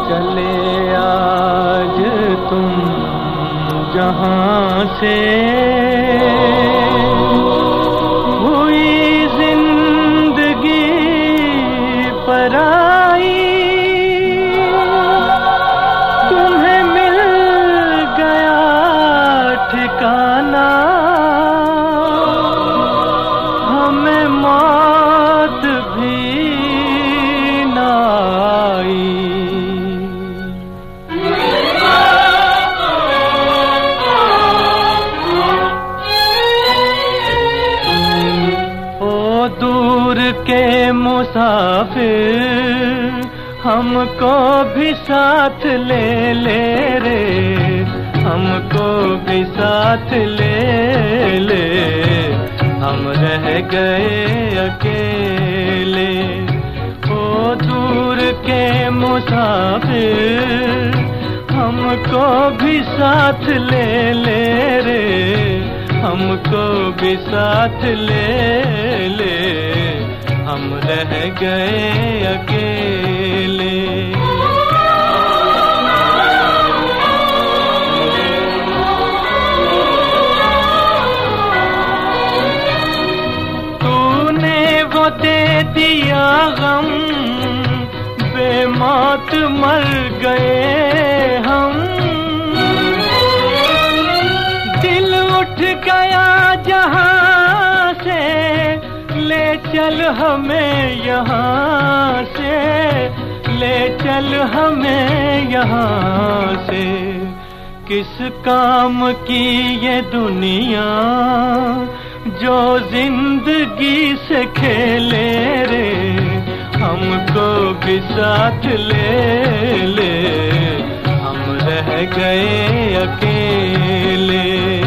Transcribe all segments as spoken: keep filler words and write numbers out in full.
चले आज तुम जहां से, हुई जिंदगी पराई, तुम्हें मिल गया ठिकाना, हमें मौत भी ना आई। ओ दूर के मुसाफिर, हमको भी साथ ले ले रे, हमको भी साथ ले ले, हम रह गए अकेले। ओ दूर के मुसाफिर, हमको भी साथ ले ले रे, हमको भी साथ ले ले, हम रह गए अकेले। तूने वो दे दिया गम, बेमौत मर गए हम, दिल उठ गया जहां से, ले चल हमें यहाँ से, ले चल हमें यहाँ से। किस काम की ये दुनिया जो जिंदगी से खेले रे, हमको भी साथ ले ले, हम रह गए अकेले।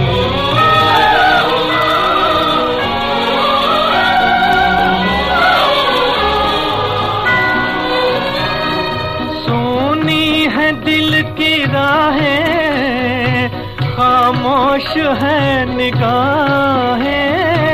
सोनी है दिल की राहें, खामोश है निगाहें,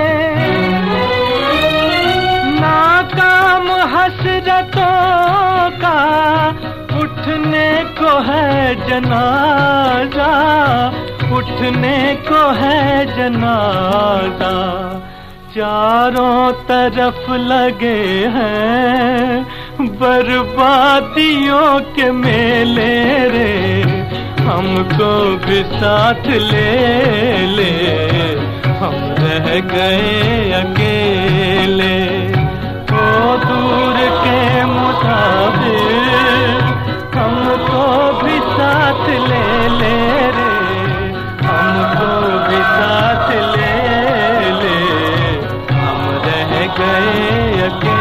नाकाम हसरतों का उठने को है जनाजा, उठने को है जनाजा। चारों तरफ लगे हैं बर्बादियों के मेले रे, हमको भी साथ ले ले, हम रह गए अकेले। ओ दूर के मुसाफिर, हमको भी साथ ले ले रे, हमको भी साथ ले ले, हम रह गए अकेले।